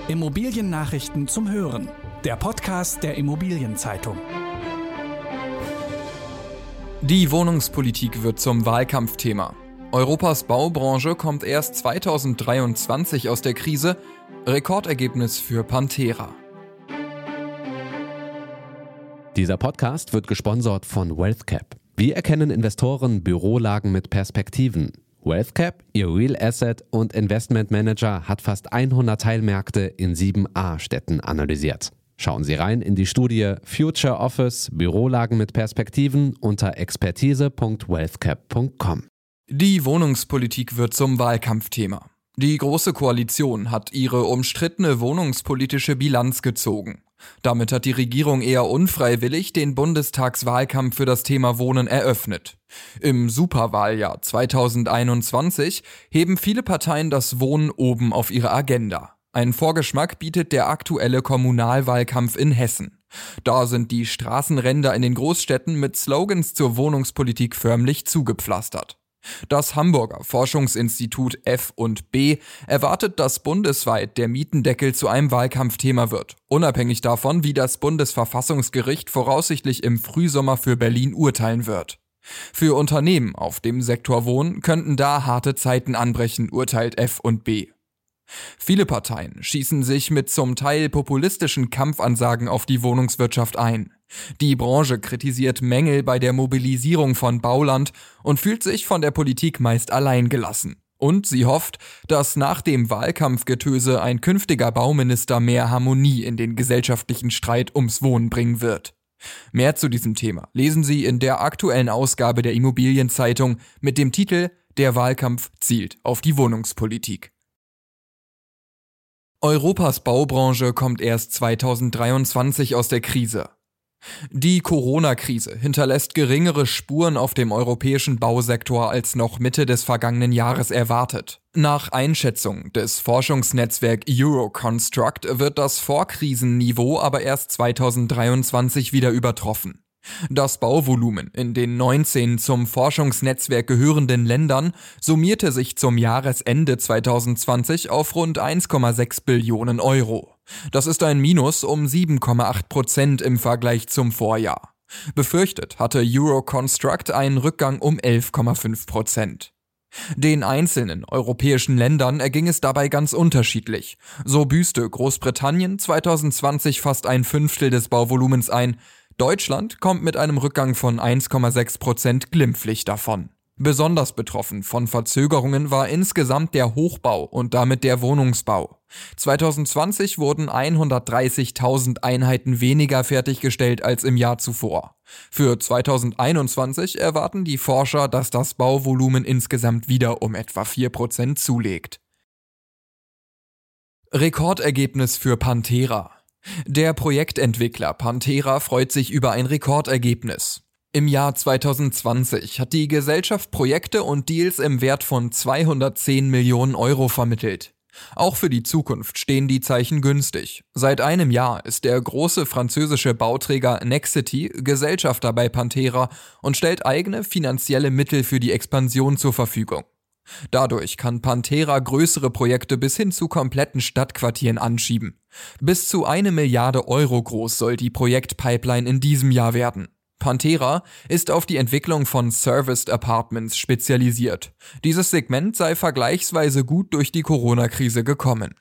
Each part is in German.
Immobiliennachrichten zum Hören. Der Podcast der Immobilienzeitung. Die Wohnungspolitik wird zum Wahlkampfthema. Europas Baubranche kommt erst 2023 aus der Krise. Rekordergebnis für Pantera. Dieser Podcast wird gesponsert von WealthCap. Wie erkennen Investoren Bürolagen mit Perspektiven? WealthCap, ihr Real Asset und Investment Manager, hat fast 100 Teilmärkte in 7 A-Städten analysiert. Schauen Sie rein in die Studie Future Office Bürolagen mit Perspektiven unter expertise.wealthcap.com. Die Wohnungspolitik wird zum Wahlkampfthema. Die Große Koalition hat ihre umstrittene wohnungspolitische Bilanz gezogen. Damit hat die Regierung eher unfreiwillig den Bundestagswahlkampf für das Thema Wohnen eröffnet. Im Superwahljahr 2021 heben viele Parteien das Wohnen oben auf ihre Agenda. Einen Vorgeschmack bietet der aktuelle Kommunalwahlkampf in Hessen. Da sind die Straßenränder in den Großstädten mit Slogans zur Wohnungspolitik förmlich zugepflastert. Das Hamburger Forschungsinstitut F&B erwartet, dass bundesweit der Mietendeckel zu einem Wahlkampfthema wird, unabhängig davon, wie das Bundesverfassungsgericht voraussichtlich im Frühsommer für Berlin urteilen wird. Für Unternehmen auf dem Sektor Wohnen könnten da harte Zeiten anbrechen, urteilt F&B. Viele Parteien schießen sich mit zum Teil populistischen Kampfansagen auf die Wohnungswirtschaft ein. Die Branche kritisiert Mängel bei der Mobilisierung von Bauland und fühlt sich von der Politik meist allein gelassen. Und sie hofft, dass nach dem Wahlkampfgetöse ein künftiger Bauminister mehr Harmonie in den gesellschaftlichen Streit ums Wohnen bringen wird. Mehr zu diesem Thema lesen Sie in der aktuellen Ausgabe der Immobilienzeitung mit dem Titel „Der Wahlkampf zielt auf die Wohnungspolitik". Europas Baubranche kommt erst 2023 aus der Krise. Die Corona-Krise hinterlässt geringere Spuren auf dem europäischen Bausektor als noch Mitte des vergangenen Jahres erwartet. Nach Einschätzung des Forschungsnetzwerk Euroconstruct wird das Vorkrisenniveau aber erst 2023 wieder übertroffen. Das Bauvolumen in den 19 zum Forschungsnetzwerk gehörenden Ländern summierte sich zum Jahresende 2020 auf rund 1,6 Billionen Euro. Das ist ein Minus um 7,8% im Vergleich zum Vorjahr. Befürchtet hatte Euroconstruct einen Rückgang um 11,5%. Den einzelnen europäischen Ländern erging es dabei ganz unterschiedlich. So büßte Großbritannien 2020 fast ein Fünftel des Bauvolumens ein. Deutschland kommt mit einem Rückgang von 1,6% glimpflich davon. Besonders betroffen von Verzögerungen war insgesamt der Hochbau und damit der Wohnungsbau. 2020 wurden 130.000 Einheiten weniger fertiggestellt als im Jahr zuvor. Für 2021 erwarten die Forscher, dass das Bauvolumen insgesamt wieder um etwa 4% zulegt. Rekordergebnis für Pantera. Der Projektentwickler Pantera freut sich über ein Rekordergebnis. Im Jahr 2020 hat die Gesellschaft Projekte und Deals im Wert von 210 Millionen Euro vermittelt. Auch für die Zukunft stehen die Zeichen günstig. Seit einem Jahr ist der große französische Bauträger Nexity Gesellschafter bei Pantera und stellt eigene finanzielle Mittel für die Expansion zur Verfügung. Dadurch kann Pantera größere Projekte bis hin zu kompletten Stadtquartieren anschieben. Bis zu 1 Milliarde Euro groß soll die Projektpipeline in diesem Jahr werden. Pantera ist auf die Entwicklung von Serviced Apartments spezialisiert. Dieses Segment sei vergleichsweise gut durch die Corona-Krise gekommen.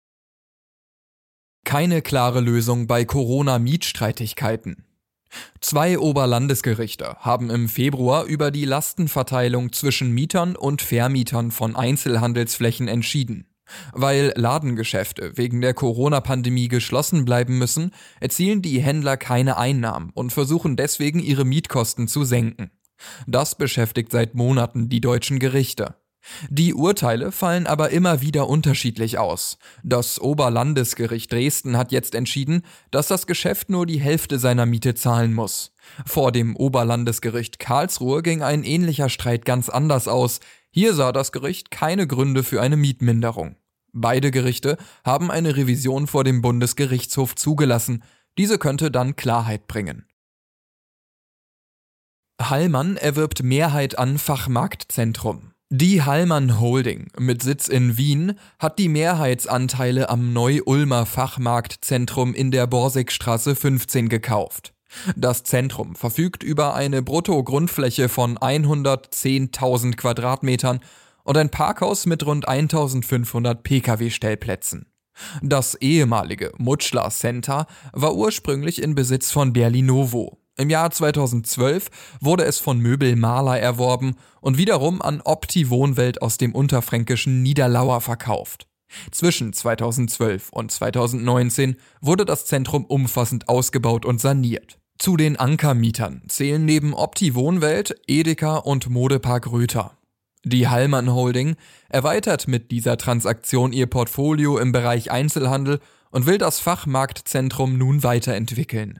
Keine klare Lösung bei Corona-Mietstreitigkeiten. 2 Oberlandesgerichte haben im Februar über die Lastenverteilung zwischen Mietern und Vermietern von Einzelhandelsflächen entschieden. Weil Ladengeschäfte wegen der Corona-Pandemie geschlossen bleiben müssen, erzielen die Händler keine Einnahmen und versuchen deswegen ihre Mietkosten zu senken. Das beschäftigt seit Monaten die deutschen Gerichte. Die Urteile fallen aber immer wieder unterschiedlich aus. Das Oberlandesgericht Dresden hat jetzt entschieden, dass das Geschäft nur die Hälfte seiner Miete zahlen muss. Vor dem Oberlandesgericht Karlsruhe ging ein ähnlicher Streit ganz anders aus. Hier sah das Gericht keine Gründe für eine Mietminderung. Beide Gerichte haben eine Revision vor dem Bundesgerichtshof zugelassen. Diese könnte dann Klarheit bringen. Hallmann erwirbt Mehrheit an Fachmarktzentrum. Die Hallmann Holding mit Sitz in Wien hat die Mehrheitsanteile am Neu-Ulmer Fachmarktzentrum in der Borsigstraße 15 gekauft. Das Zentrum verfügt über eine Brutto-Grundfläche von 110.000 Quadratmetern und ein Parkhaus mit rund 1.500 Pkw-Stellplätzen. Das ehemalige Mutschler Center war ursprünglich in Besitz von Berlinovo. Im Jahr 2012 wurde es von Möbel Mahler erworben und wiederum an Opti Wohnwelt aus dem unterfränkischen Niederlauer verkauft. Zwischen 2012 und 2019 wurde das Zentrum umfassend ausgebaut und saniert. Zu den Ankermietern zählen neben Opti Wohnwelt, Edeka und Modepark Röther. Die Hallmann Holding erweitert mit dieser Transaktion ihr Portfolio im Bereich Einzelhandel und will das Fachmarktzentrum nun weiterentwickeln.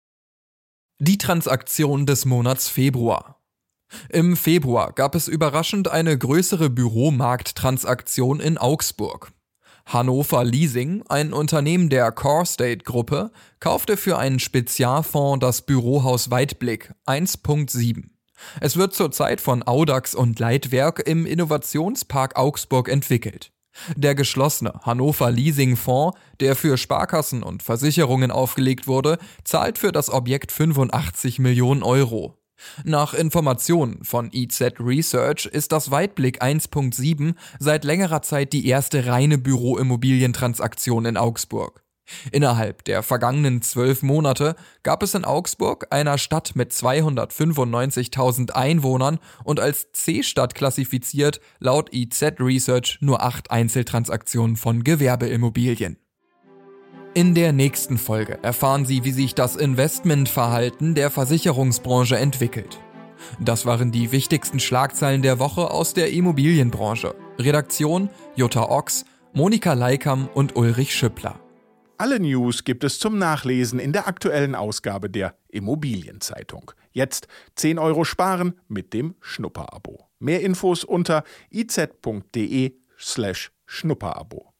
Die Transaktion des Monats Februar. Im Februar gab es überraschend eine größere Büromarkttransaktion in Augsburg. Hannover Leasing, ein Unternehmen der Corestate-Gruppe, kaufte für einen Spezialfonds das Bürohaus Weitblick 1.7. Es wird zurzeit von Audax und Leitwerk im Innovationspark Augsburg entwickelt. Der geschlossene Hannover Leasing Fonds, der für Sparkassen und Versicherungen aufgelegt wurde, zahlt für das Objekt 85 Millionen Euro. Nach Informationen von IZ Research ist das Weitblick 1.7 seit längerer Zeit die erste reine Büroimmobilientransaktion in Augsburg. Innerhalb der vergangenen 12 Monate gab es in Augsburg, einer Stadt mit 295.000 Einwohnern und als C-Stadt klassifiziert, laut IZ Research nur 8 Einzeltransaktionen von Gewerbeimmobilien. In der nächsten Folge erfahren Sie, wie sich das Investmentverhalten der Versicherungsbranche entwickelt. Das waren die wichtigsten Schlagzeilen der Woche aus der Immobilienbranche. Redaktion Jutta Ochs, Monika Leikam und Ulrich Schüppler. Alle News gibt es zum Nachlesen in der aktuellen Ausgabe der Immobilienzeitung. Jetzt 10 € sparen mit dem Schnupperabo. Mehr Infos unter iz.de/Schnupperabo.